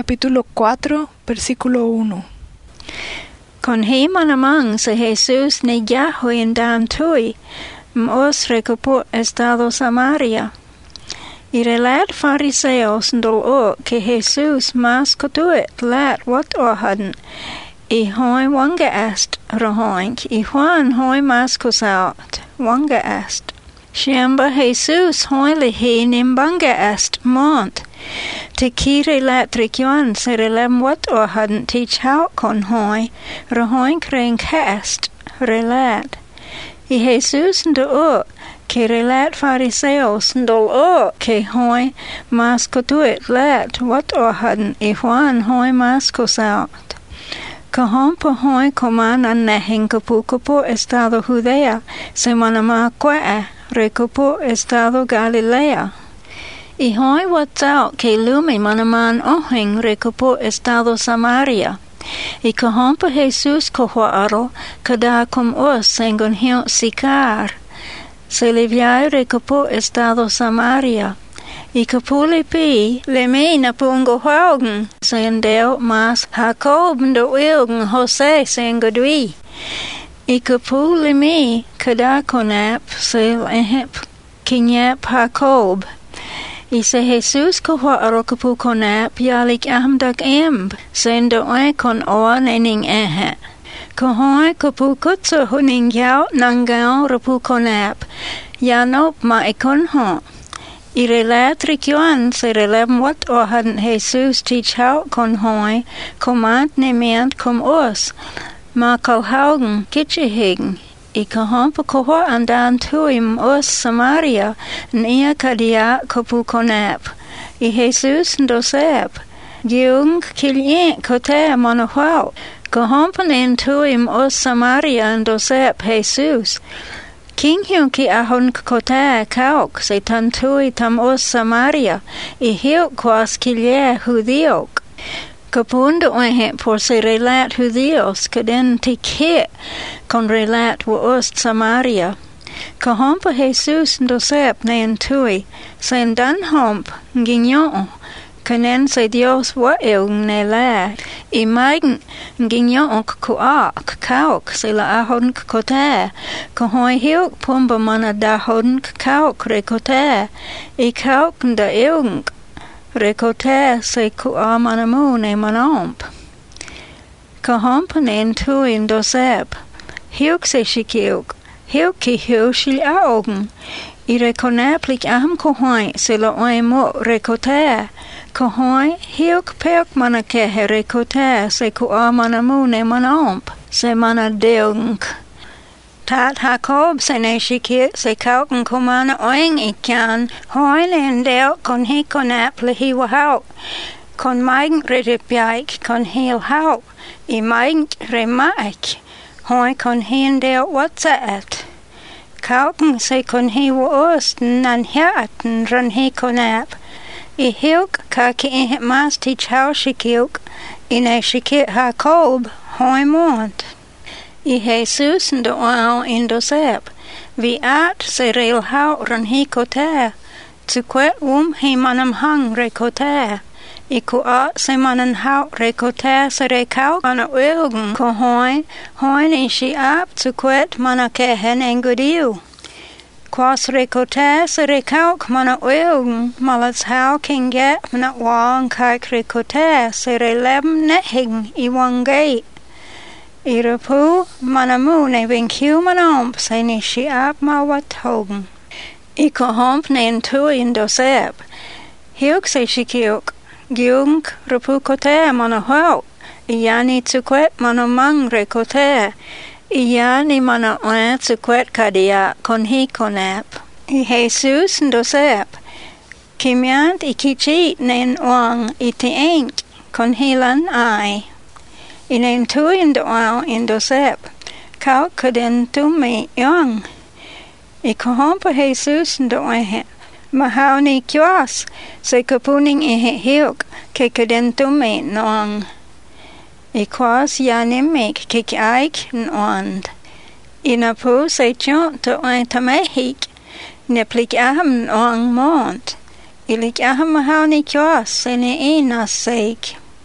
capítulo 4, versículo 1. Con he manamang sa Jesus ni Yahweh dan tui, os recopó estado Samaria. Y relat fariseos dol que Jesus mas kotuit lat wat ohaden, y hoi wanga est rahoink, y Juan hoi mas kosaut, wanga est. Shamba Jesus hoi lihi nimbanga est mont, te kire lat trikjuan se relem wat ohaden te chau kon hoi, rahoink ren est, relat. Y Jesus do que relat fariseos dol que hoi mas kotuit lat wat ohaden, y Juan hoi mas kosaut. Kahon po hoi koman an nehin kapu estado Judea, se manama kwea, recopo estado Galilea. Y hoi watsao que lumi manaman ohin recopo estado Samaria. Y kahon po Jesus kohoaro, kada kom os sengon hion sikar. Se liviai recopo estado Samaria. Y kapuli pi le me na pungo haugen, sendeo mas Jacob do ilgen Jose sengodui. Y kapuli me kada konap se lehep kinyap Jacob. Y se Jesus kohwa arokapu konap yalik ahmdak emb, sendo kon oa nening ehe. Kohoi kapu kutsu huning yao nangao rapu konap, yanop ma ekon ho. Y relat trikjuan se relem wat ohaden Jesus tichau kon hoi, komand nemiant kom os, ma kalhaugen kitchehegen. Y kahompa kohwa andan tuim os Samaria, nia kadia kopu konap. Y Jesus ndosep, giung kilien kote monohau, kahompa nen tuim os Samaria ndosep Jesus. King hiun ki ahon kota kauk se tantui tam os Samaria, y hiuk kwas kilye hudiok. Kapundo ohe por se relat hudios kaden te kit con relat wa os Samaria. Kahompa Jesus ndosep nen tui, sen dan homp nginyo, kanen se Dios wa ilg ne la, y maigen nginyo kuak kauk se la ahon kota, kahoi hiuk pumba mana dahon kauk rekota, y kauk nda ilg rekota se kua manamu ne manomp. Kahompa nen tui ndosep, hiuk se shikiuk, hiuk ki hiu shil augen, y rekonaplik aham kohoi se la oimo rekota, kahoi hiuk peuk mana kehe rekota se kua manamu ne manomp, se mana deung. Tat Jacob se ne shikit se kauken komana oing ikyan, hoi nen deo kon hi konap lehi wahau, kon maing redipiaik kon hil hau, I maing remaik, hoi kon hin deo watsaat. Kauken se kon hi waost nan hiaten ran hi konap, I hilk ka ki ihe mas ti chau shikilk, I ne shikit Jacob hoi mont. I Jesus ndo au indosep, vi at se reil hau ran hi kota, tukwet hi manam hang rekota, I kua se manan hau rekota se rekau mana wilgen ko hoi ni shi ap tukwet mana kehen engudiu. Kwas rekota se rekauk mana wilgen malas hau kinget mana wang kaik rekota se relem nehing I wangay. Irapu manamu ne vinkiu manomp se ni shiap ma wathogen. I kohomp nen tui indosep. Hiuk se shikiuk, giung rapu kote manahuau. Iyani tukwet manamang rekote. Iyani mana oe tukwet kadia kon hi konep. I Jesus ndosep. Kimiant ikichi nen wang iti ain't kon hilan ai. Inen tu indoau indosep, kau kaden tu me young. I kohompa Jesus ndoehe, mahauni kwas, se kapuning ihe hiuk, ke kaden tu me noang. I kwas yanim kik aik nwand. Inapu se chon to oe tamehik, neplik aham noang mont. Ilik aham mahauni kwas, se ne inas seik.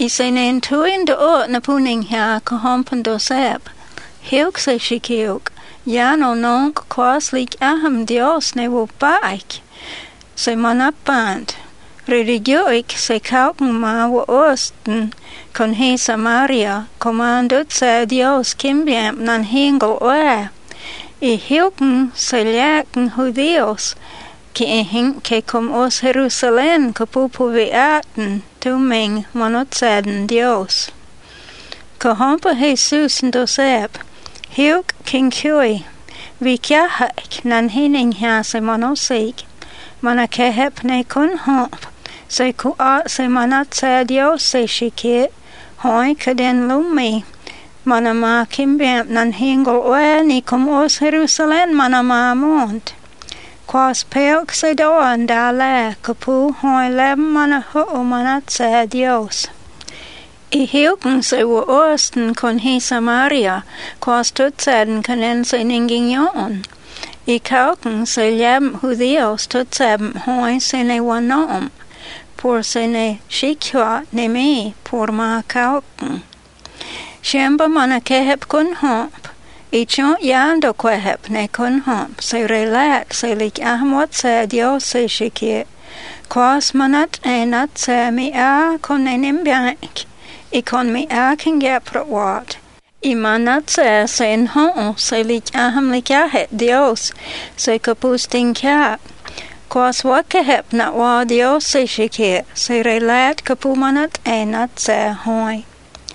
Isenen tuin de o na puning ha kahompen do sep. Hilk se shikilk. Jano nonk kwas lik aham Dios ne wo baik. Se manapant. Religioik se kauken ma wo osten. Kon he Samaria. Commandut se Dios kimbiam nan hingel oe. I hilken se ljaken Judios. Ki hing ke kom os Jerusalem kapupu veaten. Tuming monotsaden Dios. Kahompa Jesus dosep. Hilk king kui. Vi kjahek nan hinning ha se monosik. Mana kehep ne kun hop. Se ku a se manatsad Dios se shikit. Hoi kaden lumi. Mana ma kimbiam nan hingel oe ni kom os Jerusalem mana ma mont. Quas pelk se doan da le, kapu hoi lem mana ho manatsad Dios. I hilken se wo osten kon he Samaria, quas tutsaden kanen se ningignon. I kauken se lem Judios tutsabem hoi se ne wanom, por se ne shikwa ne me, por ma kauken. Shemba mana kehep kun hop. I chont yando kwehep ne kun hop, se relat se lik ahmot se Dios se shikit. Quas manat enat se mi a kon enimbiak. I kon mi a kin geprat wat. I manat se in ho se lik aham lik ahet Dios se kapustin kap. Quas wakehep nat wa Dios se shikit, se relat kapu manat enat se hoi.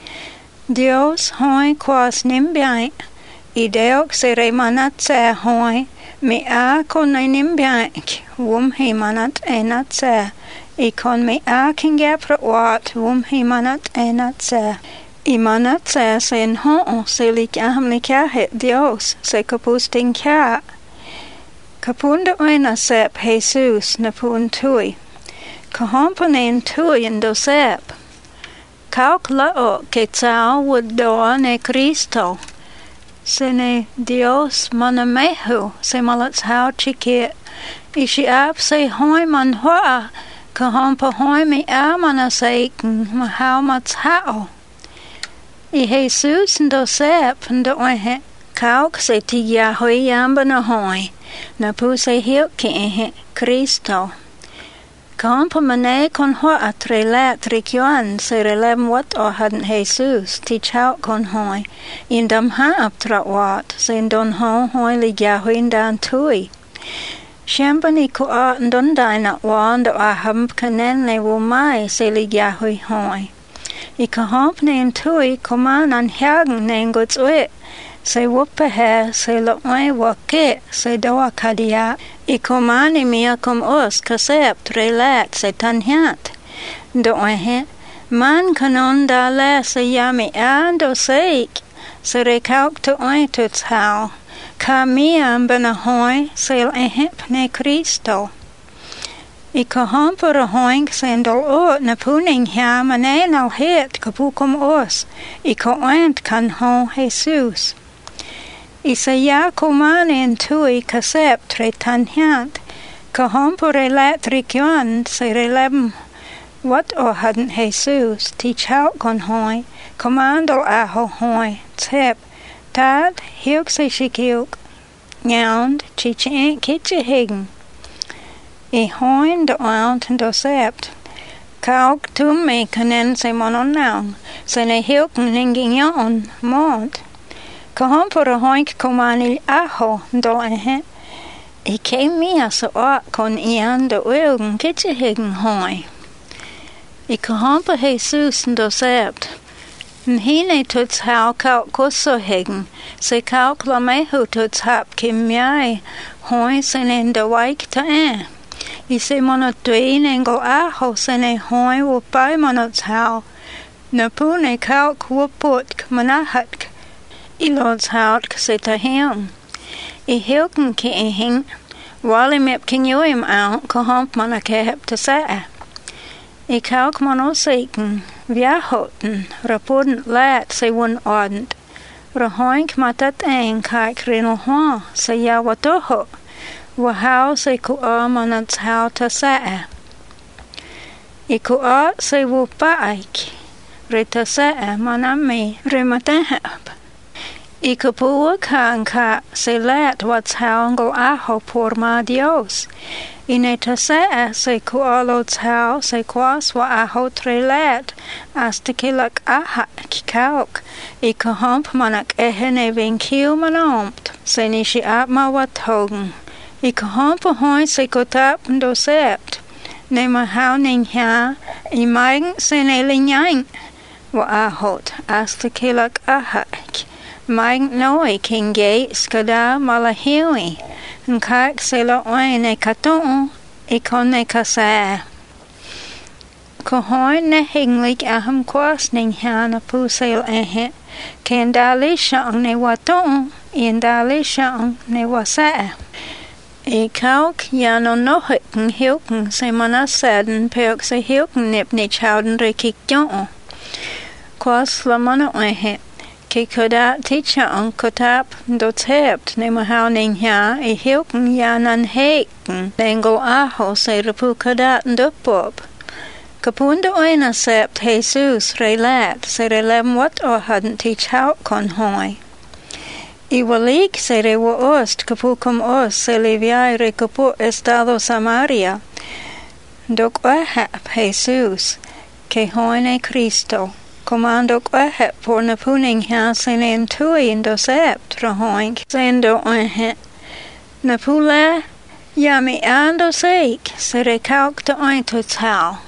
Dios hoi quas nimbiak. I deok se re manat se hoi, mi a kon nimbiak, he manat enat se. I kon mi a kin geprat wat, he manat enat se. I manat se in ho se lik aham lik ahet Dios, se kapustin ka. Kapunda oina sep Jesus na pun tui. Kahompanen tui in do sep. Kauk lao ke tsao would doa ne Cristo. Se ne Dios mana mehu se malats hao chikit. Ishi ap se hoi man hoa. Kahompa hoi mi a mana seiken ma hao mats hao. I Jesus ndo sep ndo ohe. Kauk se tigya hoi yamba na hoi. Na pu se hilki ehe Cristo. Kahompa mane kon hoa trelat rikyoan se relem wat o hadden Jesus ti chao kon hoi. Indam ha ap tra wat se ndon hoi ligya hoi ndan tui. Shambani ko a ndon daina wanda a hamp kanen le wo mai se ligya hoi. I kahomp nen tui koman an hagen nen gots oe. Se wuppe he se lo oe wake se doa kadia. I komani mia kom os kasep trelat se tanhiat. Do oe man kanon da le se yami ando seik. Se rekauk to oe tuts hao. Ka miam bena hoi se ehep ne Cristo. I kahompera hoing sendal o na puning ha mane al het kapukom os. I koent kan ho Jesus. I se ya komanen tui kasep tre tanhiat. Kahompere lat rikyon se relem. Wat o hadden Jesus ti chao kon hoi. Commandal aho hoi. Tep. Tad hilk se shikilk. Njound chichen kitje higen. I hoin de oant do sept. Kauk tum me kanen se monon naun. Se ne hilken ningignon mond. Kahompera hoink komanil aho do ehe. I kem mia so a kon ian de oelgen kitje higen hoi. I kahompa Jesus do sept. Hine tuts hao kauk koso higen. Se kauk la mehu tuts hap kim miai. Hoi se nen de waik ta I se monot duin engel aho se ne hoi wupai monots hao. Na pune kauk wuput manahatk. I lods hout se ta heon. I hilken ki hing. Wali mep kinyoim out kahomp mana kehep ta saa. I kauk monoseken. Viahoten, rapuden lat se wun ordent. Rahoink matat ein kaik rinelhwa se yawatoho. Wahau se kua manats hau ta saa. I kua se wupaik. retasea manami rematahap. Y kapua ka se let watshao aho por ma Dios. Y netasea se kualo tao se quas wa aho trelet hasta que lak aha kikauk. Y kahomp manak ehene vinkiu manompt se nishi apma watogen. Y kahomp hoi se kotap ndo sept. Ne mahau ninha y maing se ne linyang wa ahot hasta que lak aha. Maing noi kinge skada malahiwi. Nkak se lo oe ne katon e kon ne kasa. Kohoin ne hinglik aham kwas ning hana pusel ehe. Ken dali shang ne waton in dali shang ne wasa. E kauk yano nohikken hilken se manasaden perk se hilken nip ne chouden rekik jon. Kwas la mana ehe. Ke koda tichang kotap do tept ne mahau ning ha e hilken yanan heken nengo aho se repu koda ndopop. Kapunda oina sept Jesus relat se relem wat o hadden tichau kon hoi. I walik se rewo ost kapukum os se leviai re kapu estado Samaria. Dok ohap Jesus ke hoine Cristo. Comando quahet por napuning ha senen tui indo sept rahoink sendo oinhet. Napula yami ando seik sere kauk de ointo tau.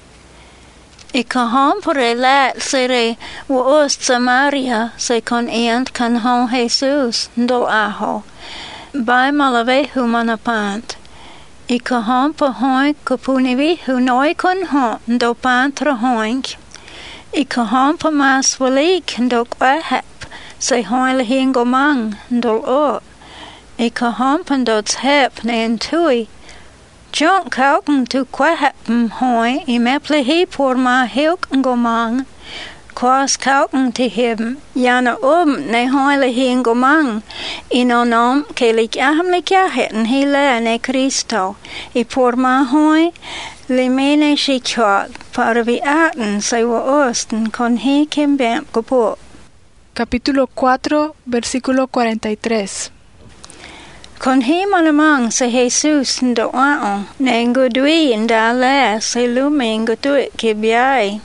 I kahom por elat sere wo ost Samaria se con ient kan hon Jesus ndo aho. Bai malavehu manapant. I kahom po hoink kupunivihu noi kon hon ndo pant rahoink. I kahompa mas walik ndok ahap se hoile hingomang ndol o. I kahompa ndots hep ne entui. Jonk kauken tu kwahap hoi I meplehi por ma hilk ngomang. Kwas kauken te him yana ne hoile hingomang. I no nom ke lik aham lik yahet hi le ne Cristo. I por ma hoi Limene shichot para vi aten se wa osten con he kimbem kopo. Capítulo 4, versículo 43. Con he manamang se Jesus ndo aon, nengudui nda le se lume ngutuit kibiai.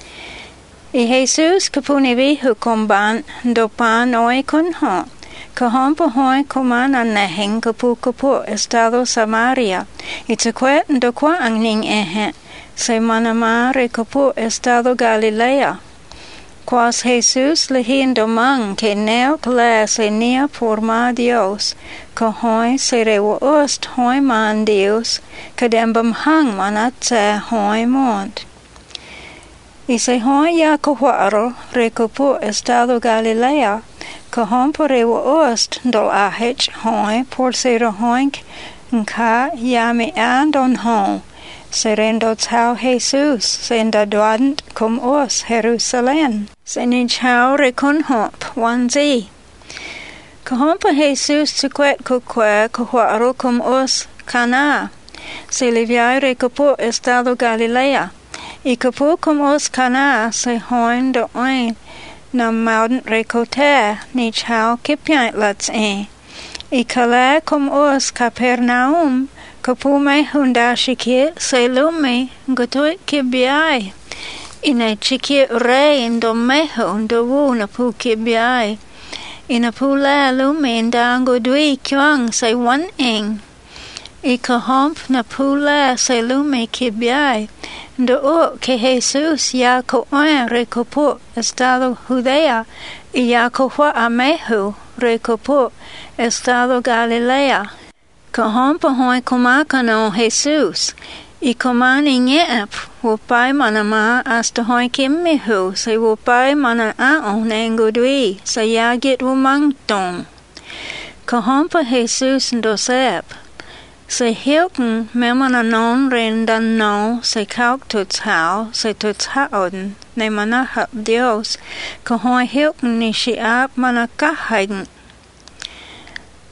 I Jesus kapuni vihu komban ndo pan oi kun ho. Kahompo hoi komana nehing kapu estado Samaria. Itzakwet ndo kwa angning ehe. Se manama re kapu estado Galilea. Quas Jesus lehindo mang que neo kle se nia por ma Dios. Kahoi se rewo ost hoi man Dios. Kadembam hang manatse hoi mont. Y se hoi ya kahuaro re kapu estado Galilea. Kahom por rewo ost do ahich hoi por se rohoink nka yami andon hon. Serendo tau Jesus senda doadent cum os Jerusalem. Senin chau reconhop wanzi. Kahompa Jesus sequet kukwe kahuaro cum os Cana. Se leviai recapu estado Galilea. I capu cum os Cana se hoin do oin. Na mauden recote ni chau kipiant lats I kale cum os Capernaum. Kapume hunda shiki se lume gotoi kibiai. Ina chiki re ndo meho ndo wu na pu kibiai. Ina pu la lume ndango dui kyang se wan ing. I kahomp na pu la se lume kibiai. Ndo o ke Jesus ya ko oen rekopo estado Judea. I ya ko hua amehu rekopo estado Galilea. Kahompa hoi kumakano Jesus. I komani nyeep wupai manama hasta hoi kimmihu se wupai mana aon nengudui se yagit wumangton. Kahompa Jesus ndosep. Se hilken memana non rendan no se kauk tutshao se tutshaoden ne manahap Dios. Kahoi hilken ni shiap mana kahaiden.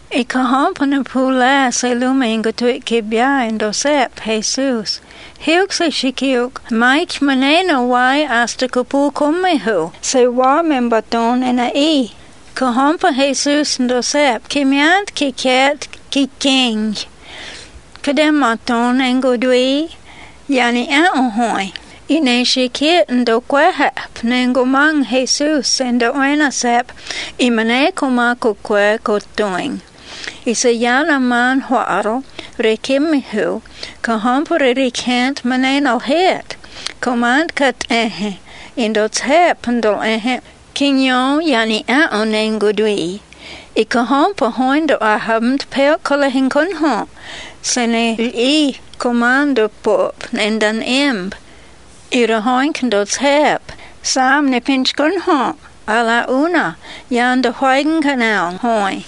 I kahampana pula se lumengo tuit kibia indo sep Jesus. Hiuk se shikiuk, maich manena wai asta kupu kumehu, se wa membaton ena I. Kahampa Jesus indo sep, kimiant kiket kiking. Kadematon engodui, yani ahoy. Ine shikit indo kwehap, nengo mang Jesus indo ena sep, imane kumako kwe kotoing. Isa yana man huaro, rekimihu, kahampure rikant manenal het, command kat indo tep indo kinyo yani onengudui. I kahampa hoindo ahamt pel kolehin kunho, sene I commando pop nendan imb. Ira hoinkendo tep, sam ne pinch kunho, ala una, yanda hoigen kanal hoi.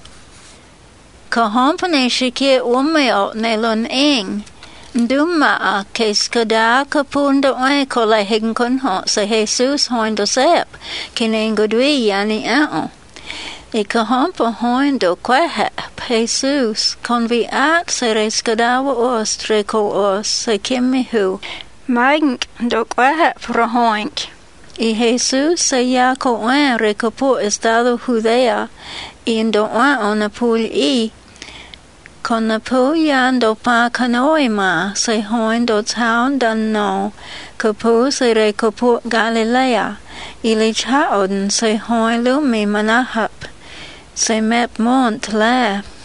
Kahampane shikit umeo nelon ing. Nduma a keskada kapundo ay kolehin kunho sa Jesus hoindo sep, kinengodui yani I kahampa hoindo kwehap Jesus konviat sa reskadawa os treko os sa kimihu. Maink do kwehap rohoink. I Jesus sa yako rekapo estado Judea indo onapul I. Con na po yando pa kanoima se hoindo town dan no, kapo se rekapo Galilea, ili chaoden se hoi lumi manahap, se mep mont le.